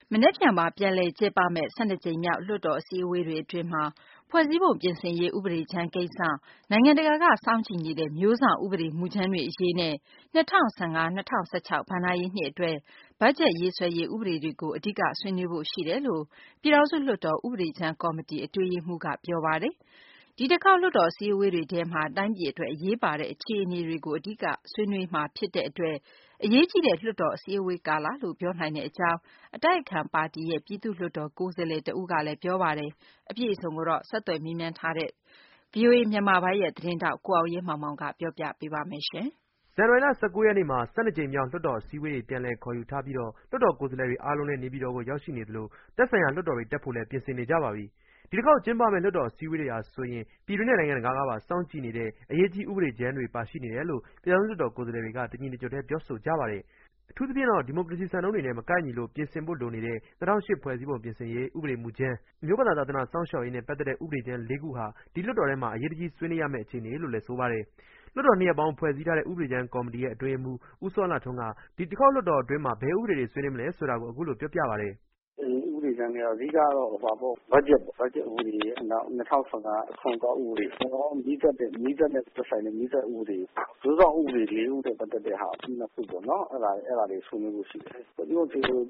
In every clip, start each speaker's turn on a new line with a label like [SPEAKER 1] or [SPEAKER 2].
[SPEAKER 1] မနက်ဖြန်မှာပြန်လည်ကျင်းပမယ့်12ကြိမ်မြောက်လွှတ်တော်အစည်းအဝေးတွေအတွင်းမှာဖွဲ့စည်းပုံပြင်ဆင်ရေးဥပဒေကြမ်းကိစ္စ၊နိုင်ငံတကာကစောင့်ကြည့်နေတဲ့မျိုးစောင့်ဥပဒေမူကြမ်းတွေအရေးနဲ့2015-2016ဘဏ္ဍာရေးနှစ်အတွက်ဘတ်ဂျက်ရေးဆွဲရေးဥပဒေတွေကိုအဓိကဆွေးနွေးဖို့ရှိတယ်လို့ပြည်ထောင်စုလွှတ်တော်ဥပဒေကြမ်းကော်မတီအတွင်းရေးမှူးကပြောပါတယ်။ဒီတစ်ခေါက်လွှတ်တော်အစည်းအဝေးတွေထဲမှာတိုင်းပြည်အတွက်အရေးပါတဲ့အခြေအနေတွေကိုအဓိကဆွေးနွေးမှာဖြစ်တဲ့အတွက်အရေးကြီးတဲ့လွှတ်တော်အစည်းအဝေးကာလလို့ပြောနိုင်တဲ့အကြောင်းအတိုက်အခံပါတီရဲ့ပြည်သူ့လွှတ်တော်ကိုယ်စားလှယ်တဦးကလည်းပြောပါတယ်။အပြည့်အစုံကိုတော့ဆက်သွယ်မေးမြန်းထားတဲ့ VOA မြန်မာပိုင်းရဲ့သတင်းထောက်ကိုအောင်ရဲမောင်မောင်ကပြောပြပေးပါမယ်။
[SPEAKER 2] ဇန်နဝါရီလ19ရက်နေ့မှာ12ကြိမ်မြောက်လွှတ်တော်အစည်းအဝေးတွေပြန်လည်ခေါ်ယူထားပြီးလွှတ်တော်ကိုယ်စားလှယ်တွေအားလုံးလည်းနေပြည်တော်ကိုရောက်ရှိနေသလိုသက်ဆိုင်ရာလွှတ်တော်တွေတက်ဖို့လည်းပြင်ဆင်နေကြပါပြီ။ဒီတစ်ခေါက်ကျင်းပမယ့်လွှတ်တော်အစည်းအဝေးတွေဟာဆိုရင်ပြည်တွင်းနဲ့နိုင်ငံတကာကပါစောင့်ကြည့်နေတဲ့အရေးကြီးဥပဒေကြမ်းတွေပါရှိနေတယ်လို့ပြည်ထောင်စုလွှတ်တော်ကိုယ်စားလှယ်တွေကတညီတညွတ်တည်းပြောဆိုကြပါတယ်။အထူးသဖြင့်တော့ဒီမိုကရေစီစံနှုန်းတွေနဲ့မကိုက်ညီလို့ပြင်ဆင်ဖို့လိုနေတဲ့2008ဖွဲ့စည်းပုံပြင်ဆင်ရေးဥပဒေမူကြမ်း၊မျိုးဘာသာသာသနာစောင့်ရှောက်ရေးနဲ့ပတ်သက်တဲ့ဥပဒေကြမ်း4ခုဟာဒီလွှတ်တော်ထဲမှာအရေးတကြီးဆွေးနွေးရမယ့်အခြေအနေလို့လည်းဆိုပါတယ်။လွှတ်တော်နှစ်ရပ်ပေါင်းဖွဲ့စည်းထားတဲ့ဥပဒေကြမ်းကော်မတီရဲ့အတွင်းရေးမှူးဦးစောလှထွန်းကဒီတစ်ခေါက်လွှတ်တော်အတွင်းမှာဘယ်ဥပဒေတွေဆွေးနွေးမလဲဆိုတာကိုအခုလိုပြောပြပါတယ်။
[SPEAKER 3] ဥပဒေကြမ်းတွေအဓိကတော့ဘတ်ဂျက်ဥပဒေနောက်2015အခွန်အကောက်ဥပဒေမိသက်နဲ့သက်ဆိုင်တဲ့မိသက်ဥပဒေမျိုးစောင့်ဥပဒေ4ခုနဲ့ပတ်သက်တဲ့ဟာနှစ်ခုပေါ့နော်အဲ့ဒါတွေဆွေးနွေးဖို့ရှိတယ်။ဒီလိုဥပဒေကို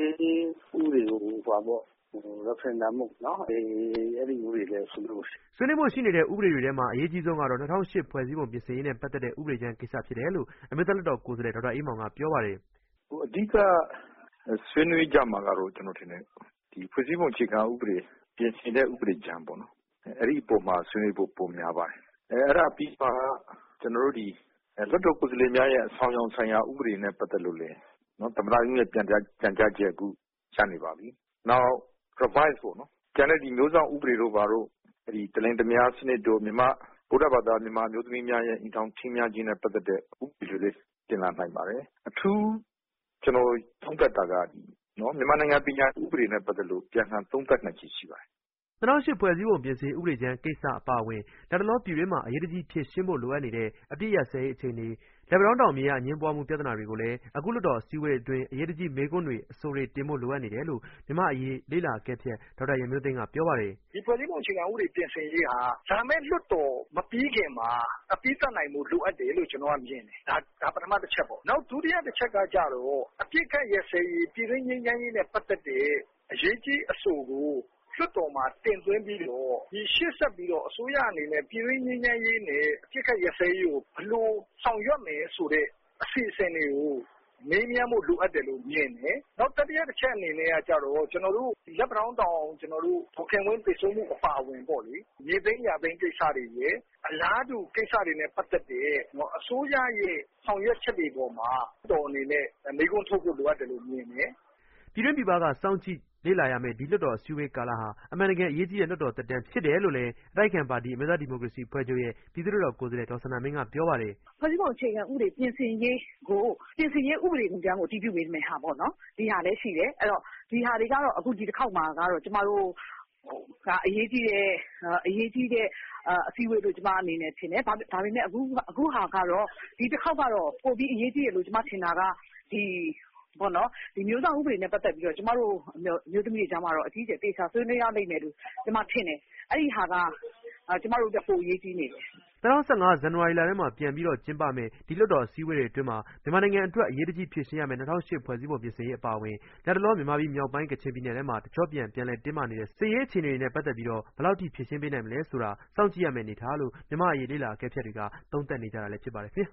[SPEAKER 3] referendum နော်အဲ့ဒီဥပဒေလည်းဆွေးနွေးဖို့ရှိတယ်
[SPEAKER 2] ။ဆွေးနွေးဖို့ရှိနေတဲ့ဥပဒေတွေထဲမှာအရေးကြီးဆုံးကတော့2008ဖွဲ့စည်းပုံပြင်ဆင်ရေးနဲ့ပတ်သက်တဲ့ဥပဒေကြမ်းကိစ္စဖြစ်တယ်လို့အမျိုးသားလွှတ်တော်ကိုယ်စားလှယ်ဒေါက်တာအေးမောင်ကပြောပါတယ်
[SPEAKER 4] ။အဓိကဆွေးနွေးကြမှာကတော့ကျွန်တော်ထင်တယ်ဒီဖွဲ့စည်းပုံအခြေခံဥပဒေပြင်ဆင်တဲ့ဥပဒေကြမ်းပေါ့နော်အဲ့ဒီပုံမှာဆွေးနွေးဖို့ပုံများပါတယ်အဲ့ဒါပြီးပါကျွန်တော်တို့ဒီလွှတ်တော်ကိုယ်စားလှယ်များရဲ့အဆောင်အယောင်ဆိုင်ရာဥပဒေနဲ့ပတ်သက်လို့လည်းနော်သမ္မတကြီးရဲ့ပြန်ကြားချက်အခုရနေပါပြီနောက် revise ပေါ့နော်ကျန်တဲ့ဒီမျိုးဆောင်ဥပဒေတို့ဘာတို့ဒီတလင်တမယားစနစ်တို့မြန်မာဗုဒ္ဓဘာသာမြန်မာမျိုးသမီးများရဲ့အိမ်ထောင်ထင်းများခြင်းနဲ့ပတ်သက်တဲ့ဥပဒေတွေလည်းတင်လာနိုင်ပါတယ်အထူးကျွန်တော်သုံးသပ်တာကနော်မြန်မာနိုင်ငံပညာဥပဒေနဲ့ပတ်သက်လို့ပြန်လှန်သုံးသပ်နိုင်ခြေရှိပါတယ်
[SPEAKER 2] 2008ဖွဲ့စည်းပုံပြင်ဆင်ဥပဒေကြမ်းကိစ္စအပါအဝင်လတ်တလောပြည်တွင်းမှာအရေးတကြီးဖြေရှင်းဖို့လိုအပ်နေတဲ့အပြစ်ရပ်စဲရေးအခြေအနေလက်ပံတောင်းတောင်မြေအငြင်းပွားမှုပြဿနာတွေကိုလည်းအခုလွှတ်တော်အစည်းအဝေးအတွင်းအရေးတကြီးမေးခွန်းတွေအဆိုတွေတင်ဖို့လိုအပ်နေတယ်လို့မြန်မာအရေးလေ့လာအကဲဖြတ်ဒေါက်တာရန်မျိုးသိန်းကပြောပါတယ်
[SPEAKER 3] ။ဒီဖွဲ့စည်းပုံအခြေခံဥပဒေပြင်ဆင်ရေးဟာဒါမဲ့လွှတ်တော်မပြီးခင်မှာအပြီးသတ်နိုင်မှုလိုအပ်တယ်လို့ကျွန်တော်ကမြင်တယ်ဒါပထမတစ်ချက်ပေါ့နောက်ဒုတိယတစ်ချက်ကကြတော့အပြစ်ခတ်ရပ်စဲရေးပြည်တွင်းငြိမ်းချမ်းရေးနဲ့ပတ်သက်တဲ့အရေးကြီးအဆိုကိုလွှတ်တော်မှာတင်သွင်းပြီးတော့ဒီရှေ့ဆက်ပြီးတော့အစိုးရအနေနဲ့ပြည်တွင်းငြိမ်းချမ်းရေးနဲ့အပြစ်ခတ်ရပ်စဲရေးကိုဘယ်လိုဆောင်ရွက်မယ်ဆိုတဲ့အစီအစဉ်တွေကိုမေးမြန်းဖို့လိုအပ်တယ်လို့မြင်တယ်။နောက်တတိယတစ်ချက်အနေနဲ့ကကြတော့ကျွန်တော်တို့လက်ပံတောင်းကျွန်တော်တို့ဒေါခင်ဝင်းပြည်ဆုံးမှုအပါအဝင်ပေါ့လေမြေသိမ်းရာသိမ်းကိစ္စတွေရဲ့အလားတူကိစ္စတွေနဲ့ပတ်သက်တဲ့အစိုးရရဲ့ဆောင်ရွက်ချက်တွေပေါ်မှာတော်အနေနဲ့မေးခွန်းထုတ်ဖို့လိုအပ်တယ်လို့မြင်တယ်
[SPEAKER 2] ။ပြည်တွင်းပြည်ပကစောင့်ကြည့်လေ့လာရမယ့်ဒီလွှတ်တော်အစည်းအဝေးကာလဟာအမှန်တကယ်အရေးကြီးတဲ့လွှတ်တော်သက်တမ်းဖြစ်တယ်လို့လည်းအတိုက်အခံပါတီအမျိုးသားဒီမိုကရေစီအဖွဲ့ချုပ်ရဲ့ပြည်သူ့လွှတ်တော်ကိုယ်စားလှယ်ဒေါ်စန္ဒာမင်းကပြောပါတယ်
[SPEAKER 1] ။ဖွဲ့စည်းပုံအခြေခံဥပဒေပြင်ဆင်ရေးဥပဒေမူကြမ်းကိုတည်ပြုပေးမယ်ဟာပေါ့နော်ဒီဟာလည်းရှိတယ်အဲ့တော့ဒီဟာတွေကတော့အခုဒီတစ်ခေါက်မှာကတော့ကျမတို့အရေးကြီးတဲ့အစည်းအဝေးလို့ကျမအနေနဲ့ထင်တယ်ဒါပေမဲ့အခုဟာကတော့ဒီတစ်ခေါက်ကတော့ပိုပြီးအရေးကြီးတယ်လို့ကျမထင်တာကဒီမျိုးစောင့်ဥပဒေနဲ့ပတ်သက်ပြီးတော့ကျမတို့မျိုးသမီးတွေကြားမှာတော့အကြီးအကျယ်တေချာဆွေးနွေးရလိမ့်မယ်လို့ကျမထင်တယ်အဲ့ဒီဟာကကျမတို့အတွက်ပိုအရေးကြီးနေတယ်
[SPEAKER 2] 2015ဇန်နဝါရီလထဲမှာပြန်ပြီးကျင်းပမယ်ဒီလွှတ်တော်အစည်းအဝေးတွေအတွင်းမှာမြန်မာနိုင်ငံအတွက်အရေးတကြီးဖြေရှင်းရမယ်2008ဖွဲ့စည်းပုံပြင်ဆင်ရေးအပါအဝင်လတ်တလောမြန်မာပြည်မြောက်ပိုင်းကချင်ပြည်နယ်ထဲမှာတကျော့ပြန်လည်တင်းမာနေတဲ့စစ်ရေးအခြေအနေတွေနဲ့ပတ်သက်ပြီးဘယ်လောက်ထိဖြေရှင်းပေးနိုင်မလဲဆိုတာစောင့်ကြည့်ရမယ့်အနေအထားလို့မြန်မာအရေးလေ့လာအကဲဖြတ်တွေကသုံးသပ်နေကြတာလည်းဖြစ်ပါတယ်ခင်ဗျာ